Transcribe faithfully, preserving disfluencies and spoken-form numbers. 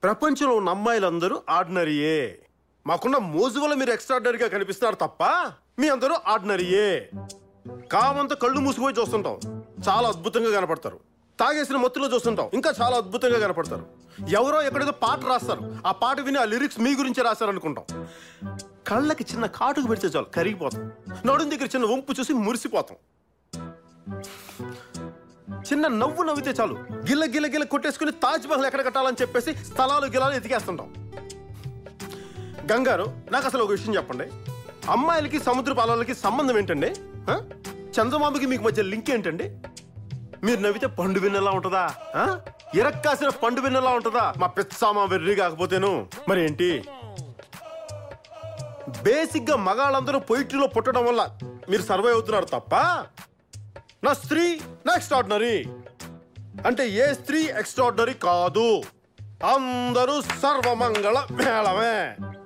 ప్రపంచంలో ఉన్న అమ్మాయిలందరూ ఆర్డినరీయే. మాకున్న మోజు వల్ల మీరు ఎక్స్ట్రాడినరీగా కనిపిస్తున్నారు తప్ప మీ అందరూ ఆర్డినరీయే. కామంతో కళ్ళు మూసుకుపోయి చూస్తుంటాం, చాలా అద్భుతంగా కనపడతారు. తాగేసిన మత్తులో చూస్తుంటాం, ఇంకా చాలా అద్భుతంగా కనపడతారు. ఎవరో ఎక్కడేదో పాట రాస్తారు, ఆ పాట విని ఆ లిరిక్స్ మీ గురించి రాస్తారు అనుకుంటాం. కళ్ళకి చిన్న కాటుకు పెడితే చాలు కరిగిపోతాం. నడుం దగ్గర చిన్న వంపు చూసి మురిసిపోతాం. చిన్న నవ్వు నవ్వితే చాలు గిల్ల గిల్ల గిల్ల కొట్టేసుకుని తాజ్ మహల్ ఎక్కడ కట్టాలని చెప్పేసి స్థలాలు గిలాలు ఎతికేస్తుంటాం. గంగారు, నాకు అసలు ఒక విషయం చెప్పండి. అమ్మాయిలకి సముద్ర పాలలకి సంబంధం ఏంటండి? చందమామకి మీకు మధ్య లింక్ ఏంటండి? మీరు నవ్వితే పండు విన్నలా ఉంటుందా? ఇరక్కాసిన పండు విన్నలా ఉంటుందా? మా పిచ్చామా వెర్రి కాకపోతేను మరేంటి? బేసిక్ గా మగాళ్ళందరూ పొయిట్రీలో పుట్టడం వల్ల మీరు సర్వైవ్ అవుతున్నారు తప్ప నా స్త్రీ నా ఎక్స్ట్రాడినరీ అంటే ఏ స్త్రీ ఎక్స్ట్రాడినరీ కాదు. అందరూ సర్వమంగళ మేళమే.